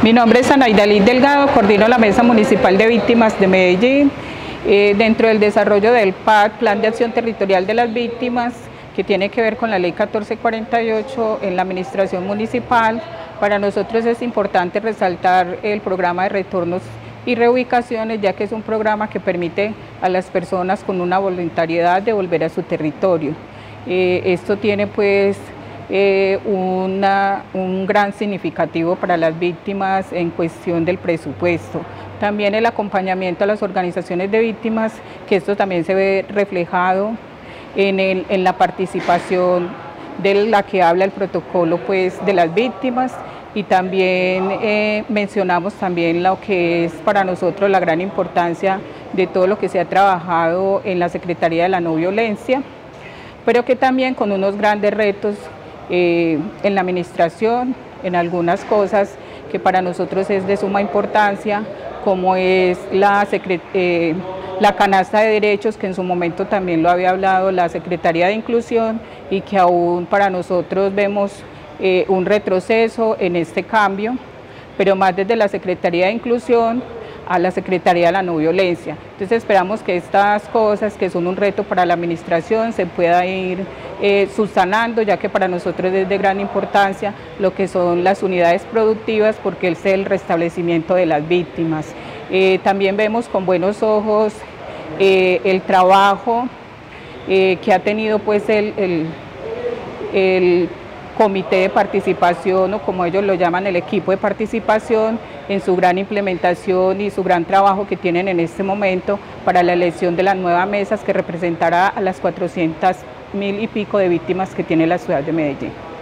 Mi nombre es Anaidalí Delgado, coordino la Mesa Municipal de Víctimas de Medellín. Dentro del desarrollo del PAT, Plan de Acción Territorial de las Víctimas, que tiene que ver con la Ley 1448 en la Administración Municipal, para nosotros es importante resaltar el programa de retornos y reubicaciones, ya que es un programa que permite a las personas con una voluntariedad de volver a su territorio. Esto tiene pues un gran significativo para las víctimas en cuestión del presupuesto. También el acompañamiento a las organizaciones de víctimas, que esto también se ve reflejado en la participación de la que habla el protocolo pues, de las víctimas, y también mencionamos también lo que es para nosotros la gran importancia de todo lo que se ha trabajado en la Secretaría de la No Violencia, pero que también con unos grandes retos en la administración, en algunas cosas que para nosotros es de suma importancia, como es la canasta de derechos, que en su momento también lo había hablado la Secretaría de Inclusión, y que aún para nosotros vemos un retroceso en este cambio, pero más desde la Secretaría de Inclusión a la Secretaría de la No Violencia. Entonces esperamos que estas cosas, que son un reto para la administración, se pueda ir subsanando, ya que para nosotros es de gran importancia lo que son las unidades productivas, porque es el restablecimiento de las víctimas. También vemos con buenos ojos el trabajo que ha tenido pues el comité de participación, o como ellos lo llaman, el equipo de participación, en su gran implementación y su gran trabajo que tienen en este momento para la elección de las nuevas mesas, que representará a las 400.000 y pico de víctimas que tiene la ciudad de Medellín.